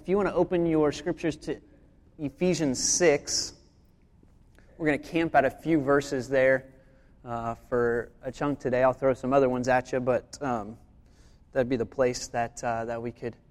if you want to open your scriptures to Ephesians 6, we're going to camp at a few verses there for a chunk today. I'll throw some other ones at you, but that'd be the place that we could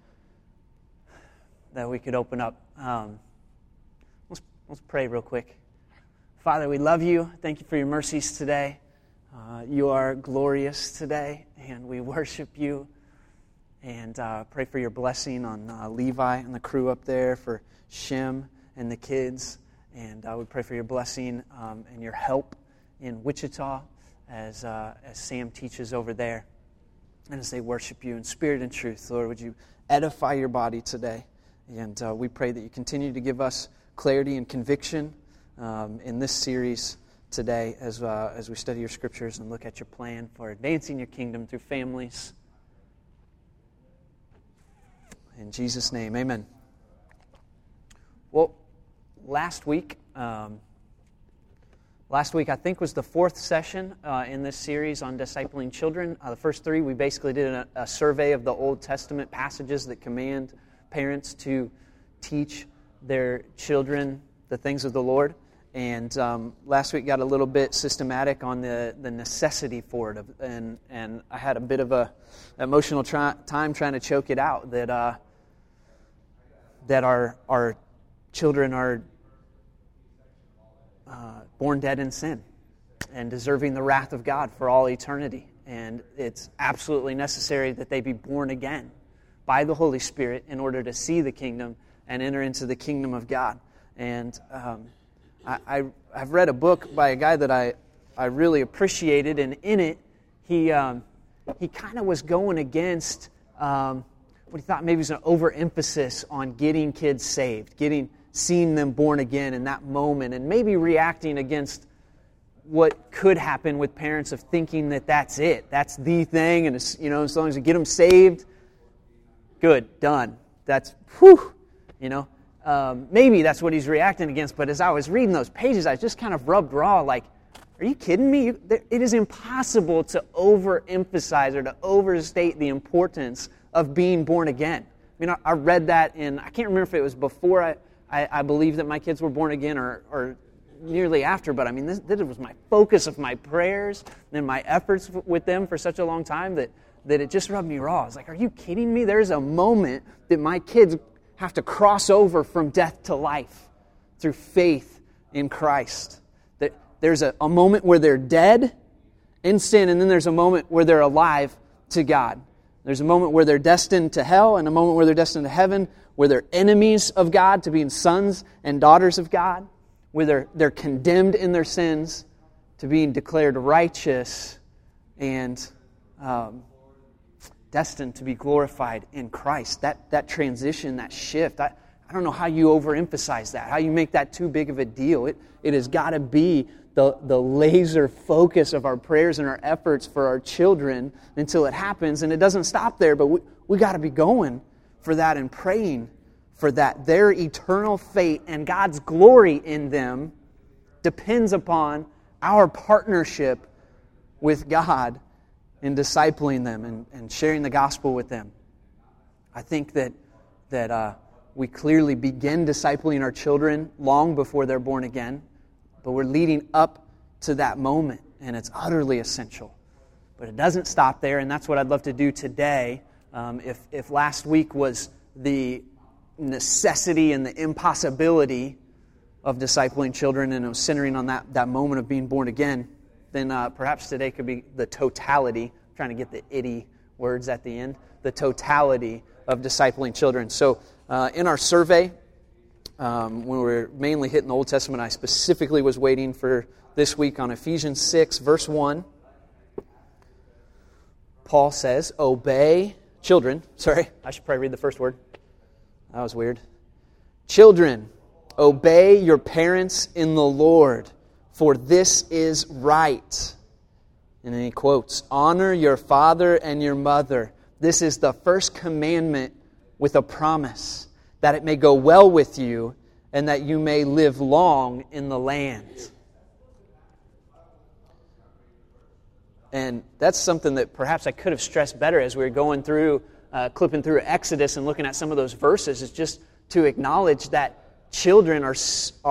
open up. Let's pray real quick. Father, we love you. Thank you for your mercies today. You are glorious today, and we worship you. And pray for your blessing on Levi and the crew up there, for Shem and the kids. And we pray for your blessing and your help in Wichita as Sam teaches over there. And as they worship you in spirit and truth, Lord, would you edify your body today? And we pray that you continue to give us clarity and conviction in this series today as we study your scriptures and look at your plan for advancing your kingdom through families. In Jesus' name, amen. Well, last week I think was the fourth session in this series on discipling children. The first three, we basically did a survey of the Old Testament passages that command parents to teach their children the things of the Lord. And last week got a little bit systematic on the necessity for it. And I had a bit of a emotional time trying to choke it out, that our children are born dead in sin and deserving the wrath of God for all eternity. And it's absolutely necessary that they be born again by the Holy Spirit in order to see the kingdom and enter into the kingdom of God. And I've read a book by a guy that I really appreciated, and in it he kind of was going against what he thought maybe was an overemphasis on getting kids saved, seeing them born again in that moment, and maybe reacting against what could happen with parents of thinking that that's it, that's the thing, and as long as you get them saved, good, done. That's whew, maybe that's what he's reacting against. But as I was reading those pages, I just kind of rubbed raw, like, are you kidding me? It is impossible to overemphasize or to overstate the importance of being born again. I mean, I read that I can't remember if it was before I believed that my kids were born again or nearly after, but I mean, this was my focus of my prayers and my efforts with them for such a long time that it just rubbed me raw. I was like, are you kidding me? There's a moment that my kids have to cross over from death to life through faith in Christ. There's a moment where they're dead in sin, and then there's a moment where they're alive to God. There's a moment where they're destined to hell, and a moment where they're destined to heaven, where they're enemies of God, to being sons and daughters of God, where they're condemned in their sins, to being declared righteous and destined to be glorified in Christ. That transition, that shift, I don't know how you overemphasize that, how you make that too big of a deal. It has got to be the laser focus of our prayers and our efforts for our children until it happens. And it doesn't stop there, but we got to be going for that and praying for that. Their eternal fate and God's glory in them depends upon our partnership with God in discipling them and sharing the gospel with them. I think that we clearly begin discipling our children long before they're born again, but we're leading up to that moment, and it's utterly essential. But it doesn't stop there, and that's what I'd love to do today. If last week was the necessity and the impossibility of discipling children, and it was centering on that moment of being born again, then perhaps today could be the totality, I'm trying to get the itty words at the end, the totality of discipling children. So in our survey, when we were mainly hitting the Old Testament, I specifically was waiting for this week on Ephesians 6, verse 1. Paul says, children, I should probably read the first word. That was weird. Children, obey your parents in the Lord, for this is right. And then he quotes, honor your father and your mother. This is the first commandment with a promise, that it may go well with you and that you may live long in the land. And that's something that perhaps I could have stressed better as we were going through clipping through Exodus and looking at some of those verses is just to acknowledge that children are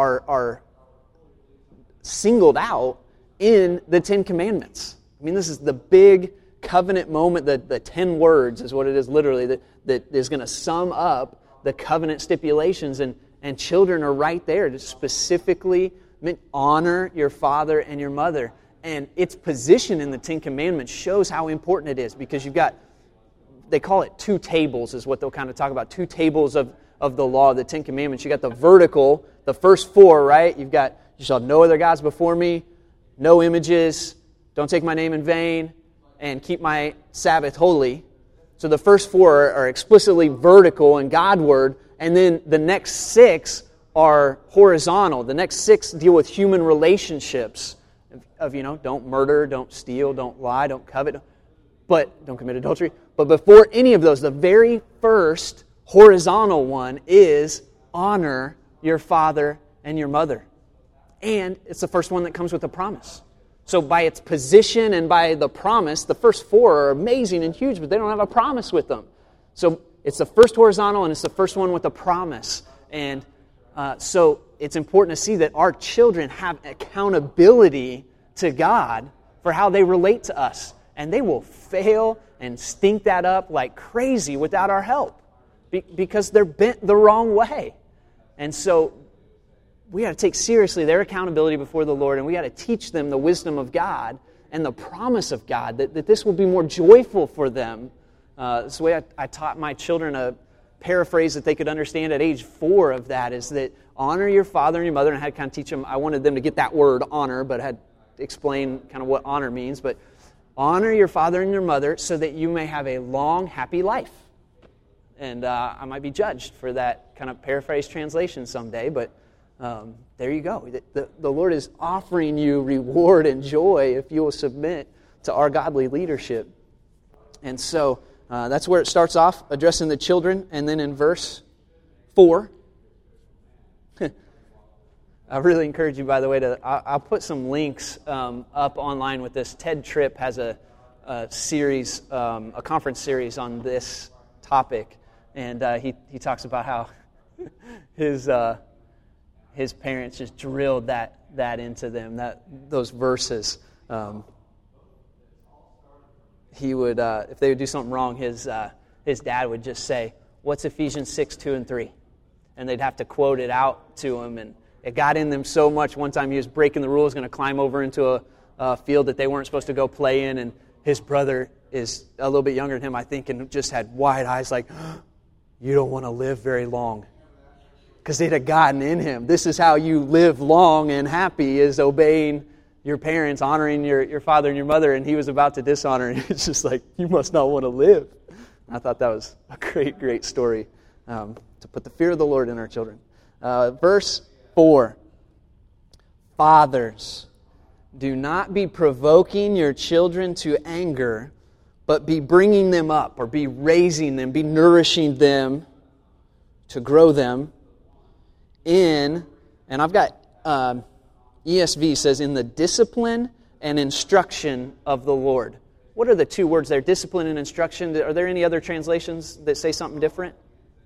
singled out in the Ten Commandments. I mean, this is the big covenant moment, the 10 words is what it is literally, that is going to sum up the covenant stipulations, and children are right there to specifically honor your father and your mother. And its position in the Ten Commandments shows how important it is, because you've got, they call it 2 tables is what they'll kind of talk about, 2 tables of the law, the Ten Commandments. You got the vertical, the first 4, right? You've got, you shall have no other gods before me, no images, don't take my name in vain, and keep my Sabbath holy. So the first 4 are explicitly vertical and Godward, and then the next 6 are horizontal. The next 6 deal with human relationships of, don't murder, don't steal, don't lie, don't covet, but don't commit adultery. But before any of those, the very first horizontal one is honor your father and your mother. And it's the first one that comes with a promise. So by its position and by the promise, the first 4 are amazing and huge, but they don't have a promise with them. So it's the first horizontal, and it's the first one with a promise. And so it's important to see that our children have accountability to God for how they relate to us. And they will fail and stink that up like crazy without our help because they're bent the wrong way. And so we got to take seriously their accountability before the Lord, and we got to teach them the wisdom of God and the promise of God, that this will be more joyful for them. It's the way I taught my children a paraphrase that they could understand at age 4 of that, is that honor your father and your mother, and I had to kind of teach them, I wanted them to get that word honor, but I had to explain kind of what honor means, but honor your father and your mother so that you may have a long, happy life. And I might be judged for that kind of paraphrase translation someday, but there you go. The Lord is offering you reward and joy if you will submit to our godly leadership. And so that's where it starts off, addressing the children. And then in verse 4, I really encourage you, by the way, I'll put some links up online with this. Ted Tripp has a series, a conference series on this topic. And he talks about how his parents just drilled that into them, those verses. He would, if they would do something wrong, his dad would just say, "What's Ephesians 6:2-3?" And they'd have to quote it out to him, and it got in them so much. One time he was breaking the rules, going to climb over into a field that they weren't supposed to go play in, and his brother is a little bit younger than him, I think, and just had wide eyes like, "You don't want to live very long." Because they'd have gotten in him. This is how you live long and happy, is obeying your parents, honoring your father and your mother, and he was about to dishonor, and it's just like, you must not want to live. I thought that was a great, great story to put the fear of the Lord in our children. Verse 4, fathers, do not be provoking your children to anger, but be bringing them up, or be raising them, be nourishing them to grow them in, and I've got ESV says, in the discipline and instruction of the Lord. What are the 2 words there, discipline and instruction? Are there any other translations that say something different?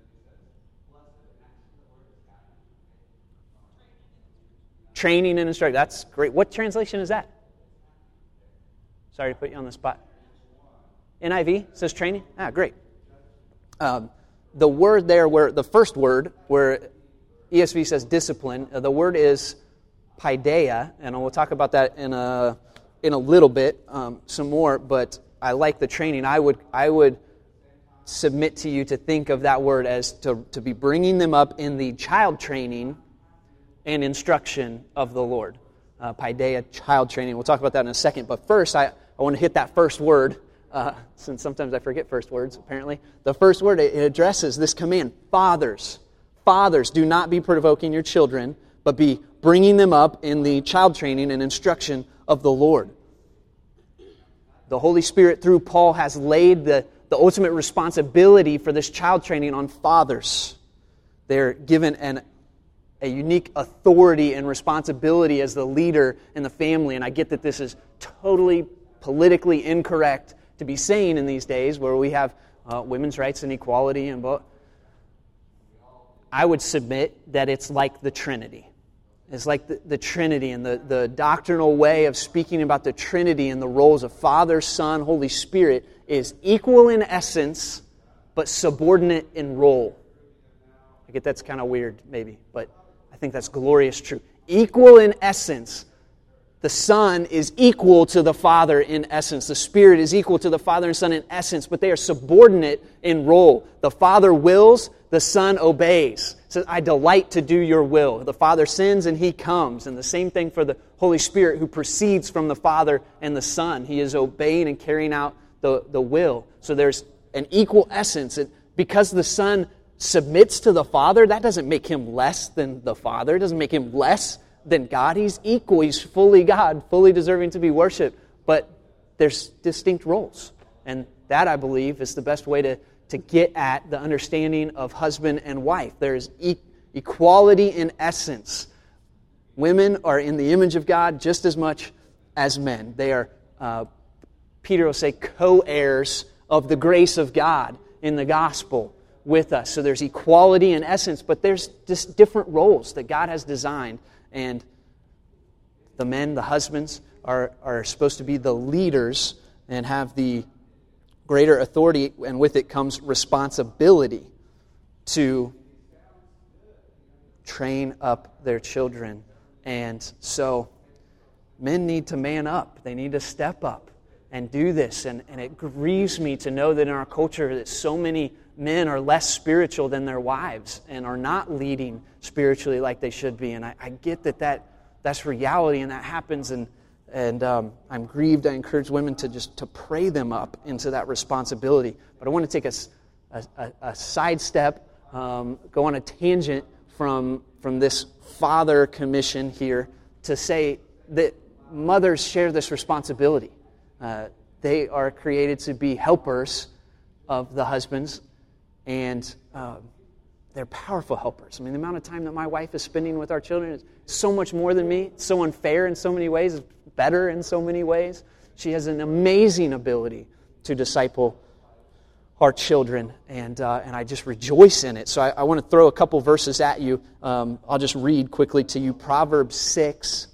Training and instruction. That's great. What translation is that? Sorry to put you on the spot. NIV says training? Great. The word there, where the first word, where ESV says discipline, the word is paideia, and we'll talk about that in a little bit, some more, but I like the training. I would submit to you to think of that word as to be bringing them up in the child training and instruction of the Lord. Paideia, child training. We'll talk about that in a second, but first I want to hit that first word, since sometimes I forget first words, apparently. The first word, it addresses this command, fathers. Fathers, do not be provoking your children, but be bringing them up in the child training and instruction of the Lord. The Holy Spirit, through Paul, has laid the ultimate responsibility for this child training on fathers. They're given a unique authority and responsibility as the leader in the family, and I get that this is totally politically incorrect to be saying in these days, where we have women's rights and equality, and I would submit that it's like the Trinity. It's like the Trinity and the doctrinal way of speaking about the Trinity and the roles of Father, Son, Holy Spirit is equal in essence, but subordinate in role. I get that's kind of weird, maybe, but I think that's glorious truth. Equal in essence. The Son is equal to the Father in essence. The Spirit is equal to the Father and Son in essence, but they are subordinate in role. The Father wills, the Son obeys. It says, I delight to do your will. The Father sends and He comes. And the same thing for the Holy Spirit who proceeds from the Father and the Son. He is obeying and carrying out the will. So there's an equal essence. Because the Son submits to the Father, that doesn't make Him less than the Father. It doesn't make Him less than God. He's equal. He's fully God, fully deserving to be worshipped. But there's distinct roles. And that, I believe, is the best way to get at the understanding of husband and wife. There's equality in essence. Women are in the image of God just as much as men. They are, Peter will say, co-heirs of the grace of God in the gospel with us. So there's equality in essence, but there's just different roles that God has designed. And the men, the husbands, are supposed to be the leaders and have the greater authority, and with it comes responsibility to train up their children. And so men need to man up. They need to step up and do this. And it grieves me to know that in our culture that so many men are less spiritual than their wives and are not leading spiritually like they should be. And I get that's reality and that happens. And I'm grieved. I encourage women to pray them up into that responsibility. But I want to take a sidestep, go on a tangent from this father commission here to say that mothers share this responsibility. They are created to be helpers of the husbands, and they're powerful helpers. I mean, the amount of time that my wife is spending with our children is so much more than me. It's so unfair in so many ways. It's better in so many ways. She has an amazing ability to disciple our children, and I just rejoice in it. So I want to throw a couple verses at you. I'll just read quickly to you. Proverbs 6,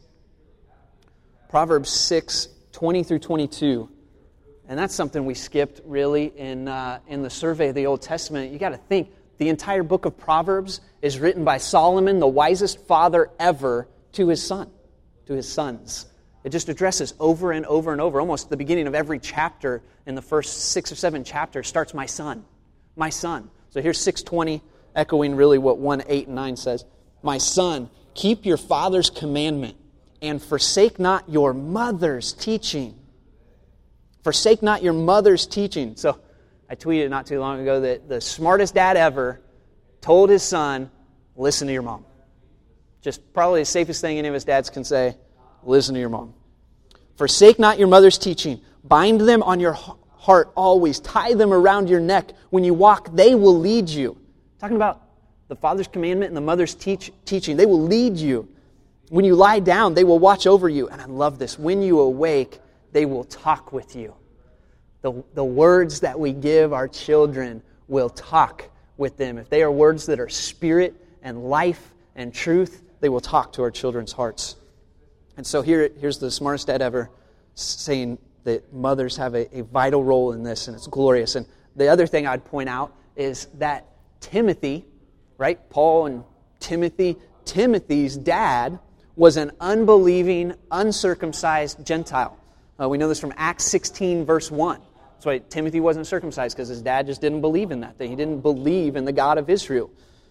20 through 22. And that's something we skipped, really, in the survey of the Old Testament. You got to think, the entire book of Proverbs is written by Solomon, the wisest father ever, to his son, to his sons. It just addresses over and over and over. Almost the beginning of every chapter in the first 6 or 7 chapters starts, my son, my son. So here's 6:20, echoing really what 1, 8, and 9 says. My son, keep your father's commandment and forsake not your mother's teaching. Forsake not your mother's teaching. So I tweeted not too long ago that the smartest dad ever told his son, listen to your mom. Just probably the safest thing any of his dads can say, listen to your mom. Forsake not your mother's teaching. Bind them on your heart always. Tie them around your neck. When you walk, they will lead you. Talking about the father's commandment and the mother's teaching. They will lead you. When you lie down, they will watch over you. And I love this. When you awake, they will talk with you. The words that we give our children will talk with them. If they are words that are spirit and life and truth, they will talk to our children's hearts. And so here's the smartest dad ever saying that mothers have a vital role in this, and it's glorious. And the other thing I'd point out is that Timothy, right? Paul and Timothy, Timothy's dad was an unbelieving, uncircumcised Gentile. We know this from Acts 16, verse 1. That's why Timothy wasn't circumcised, because his dad just didn't believe in that. He didn't believe in the God of Israel.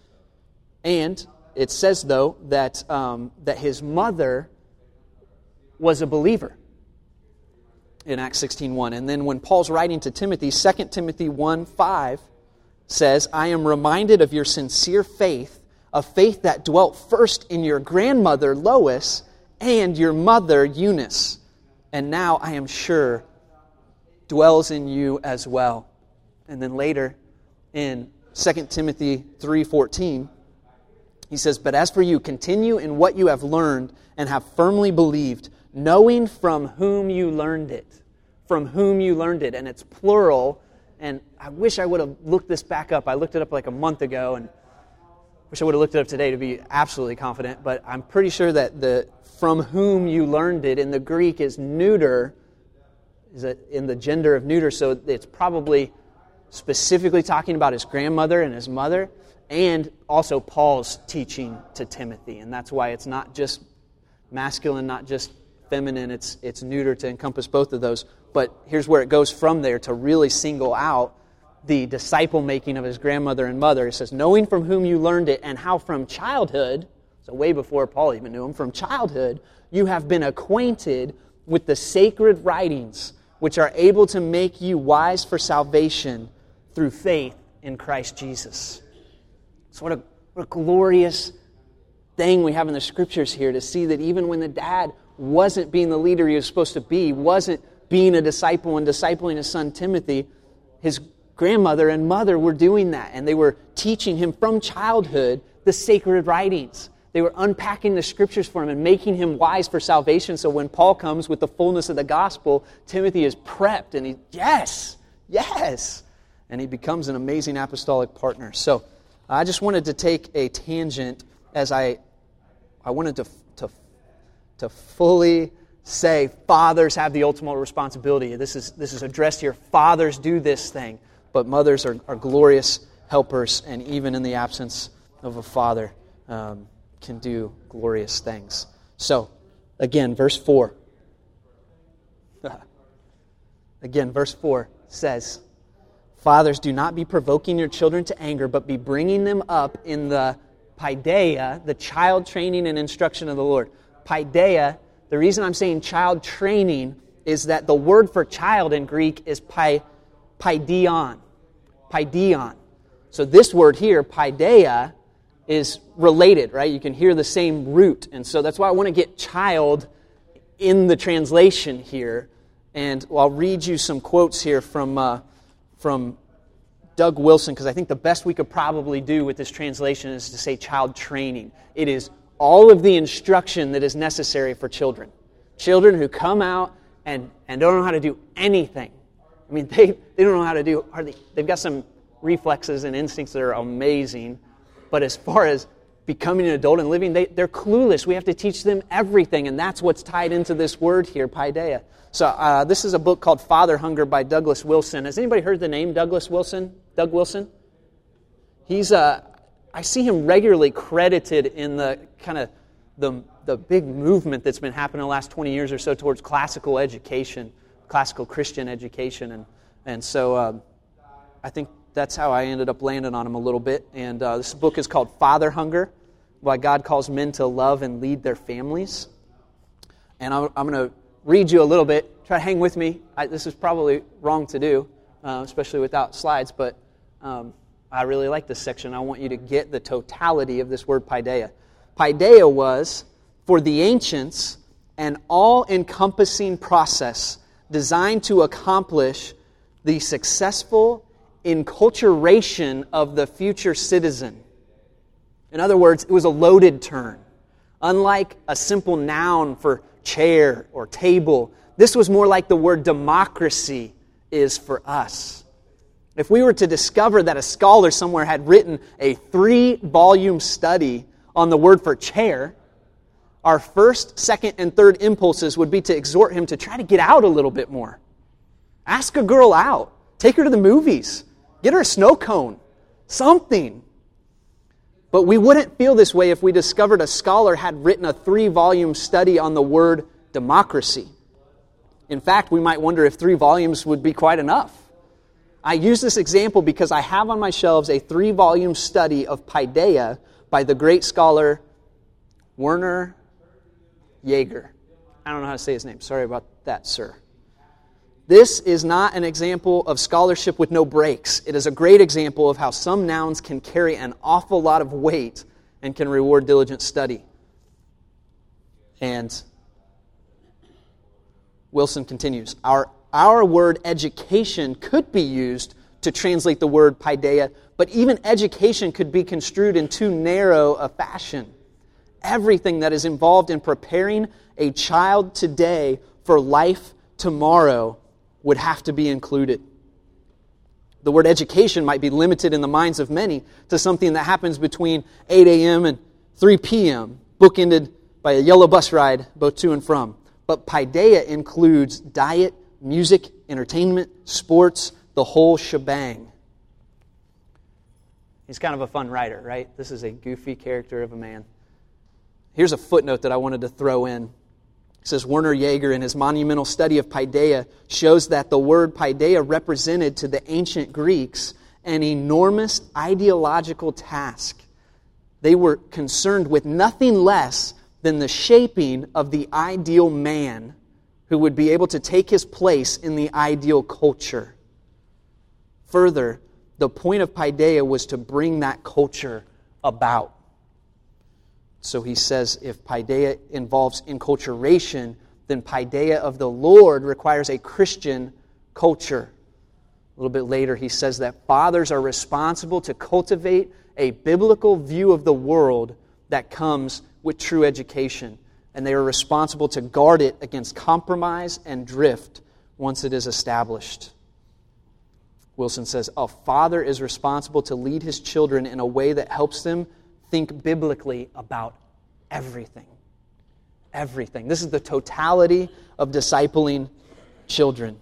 And it says, though, that his mother was a believer in Acts 16:1. And then when Paul's writing to Timothy, 2 Timothy 1:5 says, I am reminded of your sincere faith, a faith that dwelt first in your grandmother Lois and your mother Eunice, and now I am sure dwells in you as well. And then later in 2 Timothy 3:14, he says, but as for you, continue in what you have learned and have firmly believed, knowing from whom you learned it. From whom you learned it. And it's plural, And I wish I would have looked this back up. I looked it up like a month ago, and wish I would have looked it up today to be absolutely confident. But I'm pretty sure that the from whom you learned it in the Greek is neuter, is in the gender of neuter. So it's probably specifically talking about his grandmother and his mother, and also Paul's teaching to Timothy. And that's why it's not just masculine, not just feminine, it's neuter to encompass both of those. But here's where it goes from there to really single out the disciple-making of his grandmother and mother. It says, knowing from whom you learned it, and how from childhood, so way before Paul even knew him, from childhood, you have been acquainted with the sacred writings, which are able to make you wise for salvation through faith in Christ Jesus. So what a glorious thing we have in the Scriptures here to see that even when the dad wasn't being the leader he was supposed to be, wasn't being a disciple and discipling his son Timothy, his grandmother and mother were doing that, and they were teaching him from childhood the sacred writings. They were unpacking the Scriptures for him and making him wise for salvation, so when Paul comes with the fullness of the gospel, Timothy is prepped, and yes, and he becomes an amazing apostolic partner. So I just wanted to take a tangent as I wanted to fully say fathers have the ultimate responsibility. This is addressed here. Fathers do this thing, but mothers are glorious helpers, and even in the absence of a father, can do glorious things. So, again, verse 4. Again, verse 4 says, fathers, do not be provoking your children to anger, but be bringing them up in the paideia, the child training and instruction of the Lord. Paideia, the reason I'm saying child training is that the word for child in Greek is paideon. Paideon. So this word here, paideia, is related, right? You can hear the same root. And so that's why I want to get child in the translation here. And I'll read you some quotes here from Doug Wilson, because I think the best we could probably do with this translation is to say child training. It is all of the instruction that is necessary for children. Children who come out and don't know how to do anything. I mean, they don't know how to do hardly. They've got some reflexes and instincts that are amazing, but as far as becoming an adult and living, they're clueless. We have to teach them everything, and that's what's tied into this word here, paideia. So this is a book called Father Hunger by Douglas Wilson. Has anybody heard the name Douglas Wilson? Doug Wilson? He's I see him regularly credited in the kind of the big movement that's been happening the last 20 years or so towards classical education, classical Christian education, and so I think that's how I ended up landing on him a little bit. And this book is called Father Hunger, Why God Calls Men to Love and Lead Their Families. And I'm going to read you a little bit. Try to hang with me. This is probably wrong to do, especially without slides, but I really like this section. I want you to get the totality of this word paideia. Paideia was, for the ancients, an all-encompassing process designed to accomplish the successful enculturation of the future citizen. In other words, it was a loaded term. Unlike a simple noun for chair or table, this was more like the word democracy is for us. If we were to discover that a scholar somewhere had written a 3-volume study on the word for chair, our first, second, and third impulses would be to exhort him to try to get out a little bit more. Ask a girl out. Take her to the movies. Get her a snow cone. Something. But we wouldn't feel this way if we discovered a scholar had written a 3-volume study on the word democracy. In fact, we might wonder if 3 volumes would be quite enough. I use this example because I have on my shelves a 3-volume study of paideia by the great scholar Werner Jaeger. I don't know how to say his name. Sorry about that, sir. This is not an example of scholarship with no breaks. It is a great example of how some nouns can carry an awful lot of weight and can reward diligent study. And Wilson continues, Our word education could be used to translate the word paideia, but even education could be construed in too narrow a fashion. Everything that is involved in preparing a child today for life tomorrow would have to be included. the word education might be limited in the minds of many to something that happens between 8 a.m. and 3 p.m., bookended by a yellow bus ride both to and from. But paideia includes diet, music, entertainment, sports, the whole shebang. He's kind of a fun writer, right? This is a goofy character of a man. Here's a footnote that I wanted to throw in. It says, Werner Jaeger, in his monumental study of paideia, shows that the word paideia represented to the ancient Greeks an enormous ideological task. They were concerned with nothing less than the shaping of the ideal man who would be able to take his place in the ideal culture. Further, the point of paideia was to bring that culture about. So he says if paideia involves enculturation, then paideia of the Lord requires a Christian culture. A little bit later he says that fathers are responsible to cultivate a biblical view of the world that comes with true education. And they are responsible to guard it against compromise and drift once it is established. Wilson says, a father is responsible to lead his children in a way that helps them think biblically about everything. Everything. This is the totality of discipling children.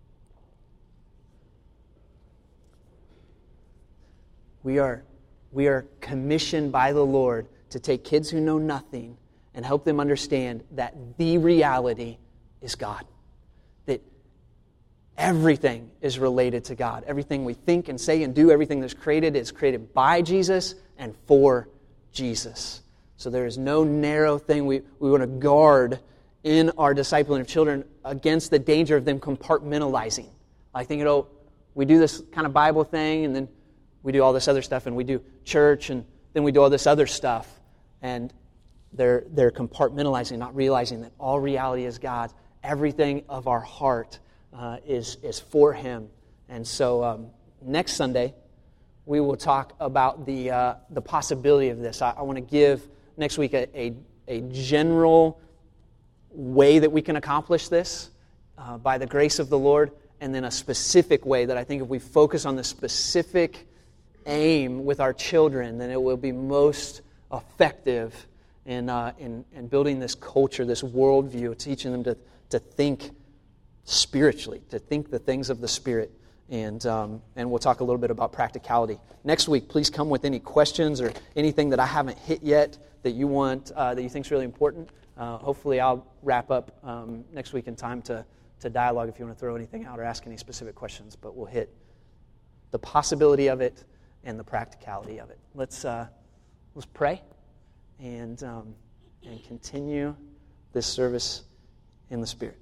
We are commissioned by the Lord to take kids who know nothing and help them understand that the reality is God. That everything is related to God. Everything we think and say and do, everything that's created is created by Jesus and for Jesus. So there is no narrow thing we want to guard in our discipling of children against the danger of them compartmentalizing. Like thinking, we do this kind of Bible thing and then we do all this other stuff and we do church and then we do all this other stuff. And they're compartmentalizing, not realizing that all reality is God's. Everything of our heart is for Him. And so next Sunday, we will talk about the possibility of this. I want to give next week a general way that we can accomplish this by the grace of the Lord, and then a specific way that I think if we focus on the specific aim with our children, then it will be most effective in building this culture, this worldview, teaching them to think spiritually, to think the things of the Spirit. And we'll talk a little bit about practicality. Next week, please come with any questions or anything that I haven't hit yet that you want, that you think is really important. Hopefully I'll wrap up next week in time to dialogue if you want to throw anything out or ask any specific questions. But we'll hit the possibility of it and the practicality of it. Let's pray and continue this service in the Spirit.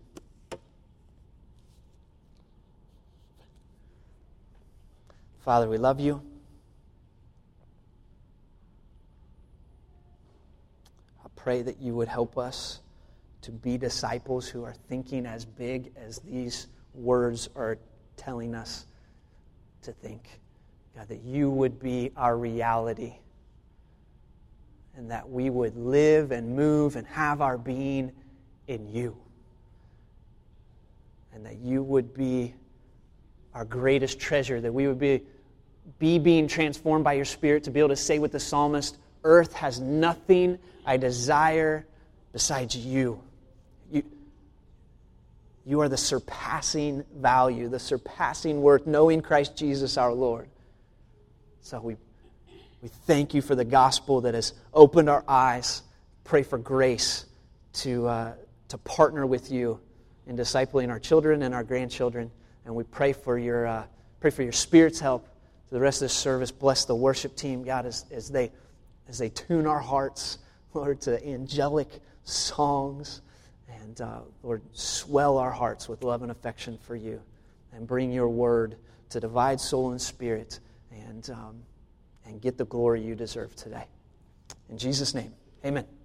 Father, we love you. I pray that you would help us to be disciples who are thinking as big as these words are telling us to think. God, that you would be our reality and that we would live and move and have our being in you. And that you would be our greatest treasure, that we would be being transformed by your Spirit to be able to say with the psalmist, earth has nothing I desire besides you. You are the surpassing value, the surpassing worth, knowing Christ Jesus our Lord. So we thank you for the gospel that has opened our eyes. Pray for grace to partner with you in discipling our children and our grandchildren. And we pray for your Spirit's help to the rest of this service. Bless the worship team, God, as they tune our hearts, Lord, to angelic songs. And Lord, swell our hearts with love and affection for you, and bring your word to divide soul and spirit, and get the glory you deserve today. In Jesus' name, amen.